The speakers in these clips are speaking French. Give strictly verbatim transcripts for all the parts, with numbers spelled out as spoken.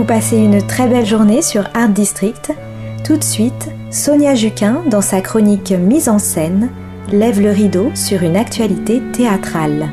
vous passez une très belle journée sur Art District. Tout de suite, Sonia Juquin, dans sa chronique Mise en scène, lève le rideau sur une actualité théâtrale.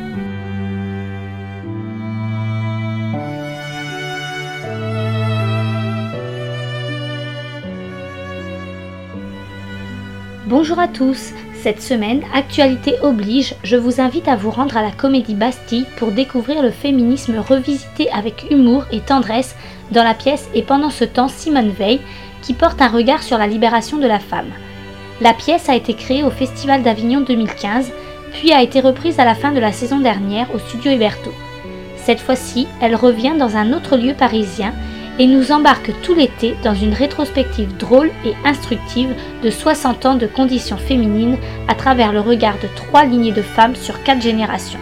Bonjour à tous, cette semaine, actualité oblige, je vous invite à vous rendre à la Comédie Bastille pour découvrir le féminisme revisité avec humour et tendresse dans la pièce Et pendant ce temps Simone Veil, qui porte un regard sur la libération de la femme. La pièce a été créée au Festival d'Avignon deux mille quinze, puis a été reprise à la fin de la saison dernière au Studio Héberto. Cette fois-ci, elle revient dans un autre lieu parisien et nous embarque tout l'été dans une rétrospective drôle et instructive de soixante ans de conditions féminines à travers le regard de trois lignées de femmes sur quatre générations.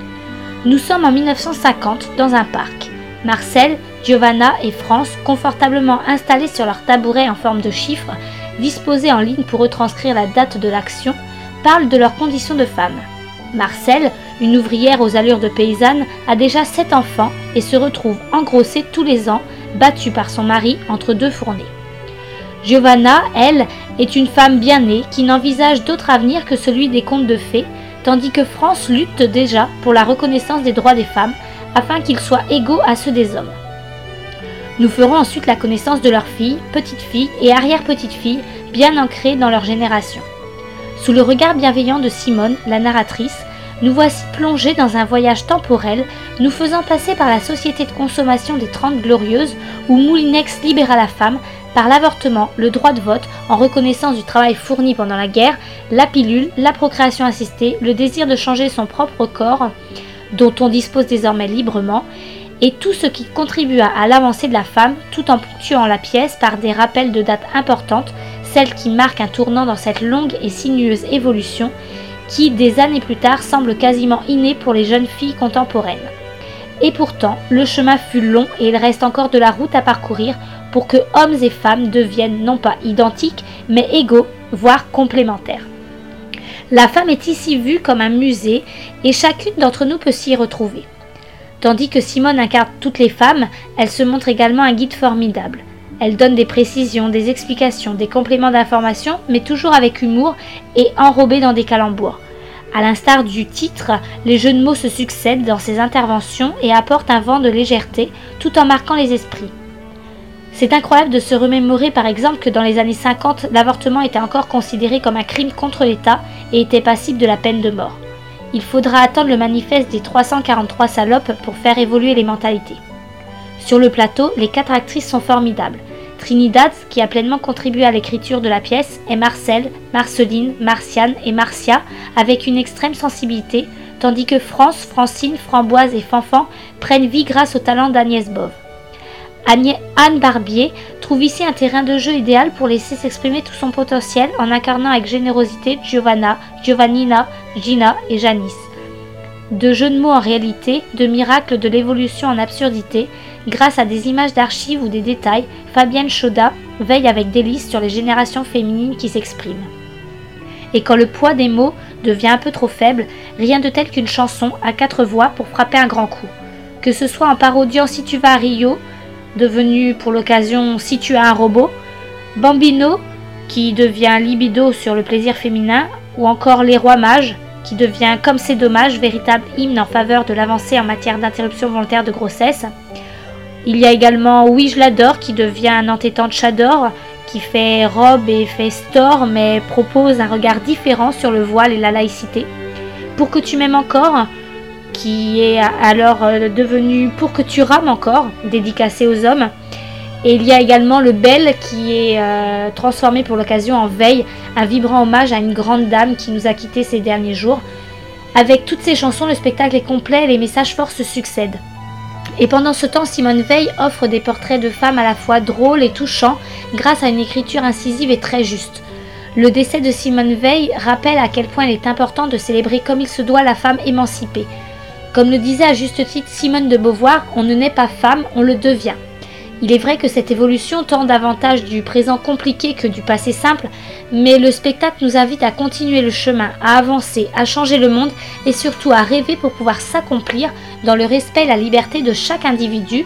Nous sommes en mille neuf cent cinquante dans un parc. Marcel, Giovanna et France, confortablement installés sur leur tabouret en forme de chiffre, disposés en ligne pour retranscrire la date de l'action, parlent de leurs conditions de femmes. Marcel, une ouvrière aux allures de paysanne, a déjà sept enfants et se retrouve engrossée tous les ans, battue par son mari entre deux fournées. Giovanna, elle, est une femme bien née qui n'envisage d'autre avenir que celui des contes de fées, tandis que France lutte déjà pour la reconnaissance des droits des femmes afin qu'ils soient égaux à ceux des hommes. Nous ferons ensuite la connaissance de leurs filles, petites-filles et arrière-petites-filles bien ancrées dans leur génération. Sous le regard bienveillant de Simone, la narratrice, nous voici plongés dans un voyage temporel, nous faisant passer par la société de consommation des Trente Glorieuses, où Moulinex libéra la femme, par l'avortement, le droit de vote, en reconnaissance du travail fourni pendant la guerre, la pilule, la procréation assistée, le désir de changer son propre corps, dont on dispose désormais librement, et tout ce qui contribua à l'avancée de la femme, tout en ponctuant la pièce par des rappels de dates importantes, celles qui marquent un tournant dans cette longue et sinueuse évolution, qui, des années plus tard, semble quasiment inné pour les jeunes filles contemporaines. Et pourtant, le chemin fut long et il reste encore de la route à parcourir pour que hommes et femmes deviennent non pas identiques, mais égaux, voire complémentaires. La femme est ici vue comme un musée et chacune d'entre nous peut s'y retrouver. Tandis que Simone incarne toutes les femmes, elle se montre également un guide formidable. Elle donne des précisions, des explications, des compléments d'information, mais toujours avec humour et enrobée dans des calembours. À l'instar du titre, les jeux de mots se succèdent dans ses interventions et apportent un vent de légèreté tout en marquant les esprits. C'est incroyable de se remémorer par exemple que dans les années cinquante, l'avortement était encore considéré comme un crime contre l'État et était passible de la peine de mort. Il faudra attendre le manifeste des trois cent quarante-trois salopes pour faire évoluer les mentalités. Sur le plateau, les quatre actrices sont formidables. Trinidad, qui a pleinement contribué à l'écriture de la pièce, est Marcel, Marceline, Marciane et Marcia, avec une extrême sensibilité, tandis que France, Francine, Framboise et Fanfan prennent vie grâce au talent d'Agnès Bove. Anne Barbier trouve ici un terrain de jeu idéal pour laisser s'exprimer tout son potentiel en incarnant avec générosité Giovanna, Giovannina, Gina et Janice. De jeux de mots en réalité, de miracles de l'évolution en absurdité, grâce à des images d'archives ou des détails, Fabienne Chaudat veille avec délice sur les générations féminines qui s'expriment. Et quand le poids des mots devient un peu trop faible, rien de tel qu'une chanson à quatre voix pour frapper un grand coup. Que ce soit en parodiant Si tu vas à Rio, devenu pour l'occasion Si tu as un robot, Bambino, qui devient libido sur le plaisir féminin, ou encore Les Rois Mages, qui devient Comme c'est dommage, véritable hymne en faveur de l'avancée en matière d'interruption volontaire de grossesse. Il y a également Oui je l'adore, qui devient un entêtant de Chador, qui fait robe et fait store, mais propose un regard différent sur le voile et la laïcité. Pour que tu m'aimes encore, qui est alors devenu Pour que tu rames encore, dédicacé aux hommes. Et il y a également le Bel qui est euh, transformé pour l'occasion en Veille, un vibrant hommage à une grande dame qui nous a quittés ces derniers jours. Avec toutes ces chansons, le spectacle est complet et les messages forts se succèdent. Et pendant ce temps, Simone Veil offre des portraits de femmes à la fois drôles et touchants grâce à une écriture incisive et très juste. Le décès de Simone Veil rappelle à quel point il est important de célébrer comme il se doit la femme émancipée. Comme le disait à juste titre Simone de Beauvoir, on ne naît pas femme, on le devient. Il est vrai que cette évolution tend davantage du présent compliqué que du passé simple, mais le spectacle nous invite à continuer le chemin, à avancer, à changer le monde et surtout à rêver pour pouvoir s'accomplir dans le respect et la liberté de chaque individu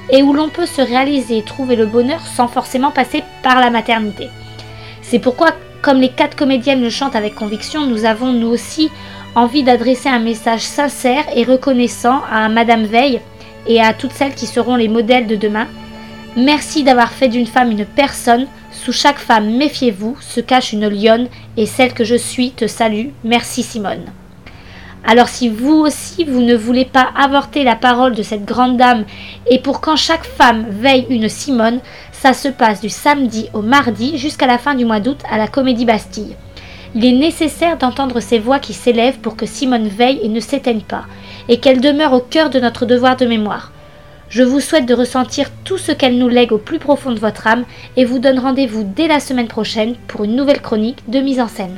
et où l'on peut se réaliser et trouver le bonheur sans forcément passer par la maternité. C'est pourquoi, comme les quatre comédiennes le chantent avec conviction, nous avons nous aussi envie d'adresser un message sincère et reconnaissant à Madame Veil et à toutes celles qui seront les modèles de demain. Merci d'avoir fait d'une femme une personne. Sous chaque femme, méfiez-vous, se cache une lionne, et celle que je suis te salue. Merci Simone. Alors si vous aussi, vous ne voulez pas avorter la parole de cette grande dame, et pour quand chaque femme veille une Simone, ça se passe du samedi au mardi jusqu'à la fin du mois d'août à la Comédie Bastille. Il est nécessaire d'entendre ces voix qui s'élèvent pour que Simone veille et ne s'éteigne pas, et qu'elle demeure au cœur de notre devoir de mémoire. Je vous souhaite de ressentir tout ce qu'elle nous lègue au plus profond de votre âme et vous donne rendez-vous dès la semaine prochaine pour une nouvelle chronique de mise en scène.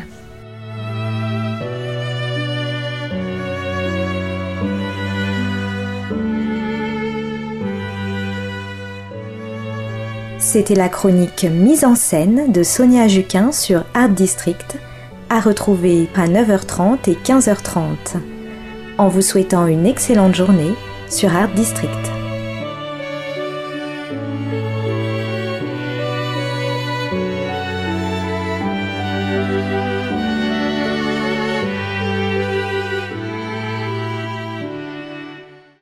C'était la chronique Mise en scène de Sonia Juquin sur Art District, à retrouver à neuf heures trente et quinze heures trente. En vous souhaitant une excellente journée sur Art District.